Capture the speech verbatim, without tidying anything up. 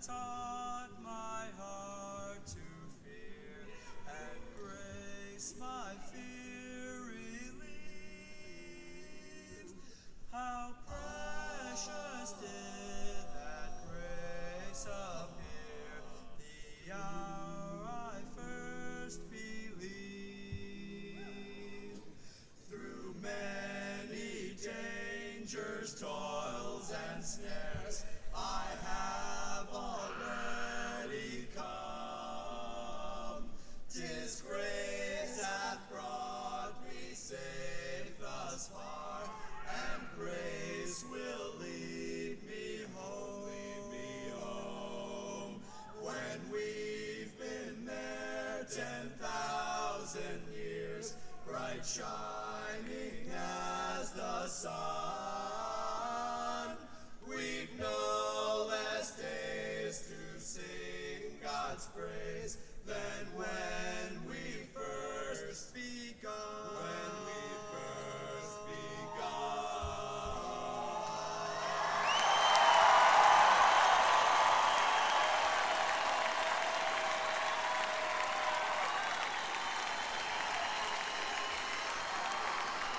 taught my heart to fear, and grace my fear relieved. How precious did that grace appear the hour I first believed. Through many dangers, toils, and snares, I have already come. 'Tis grace hath brought me safe thus far, and grace will lead me home. Lead me home. When we've been there ten thousand years, bright shining as the sun, we've no less days to sing God's praise than when we first began.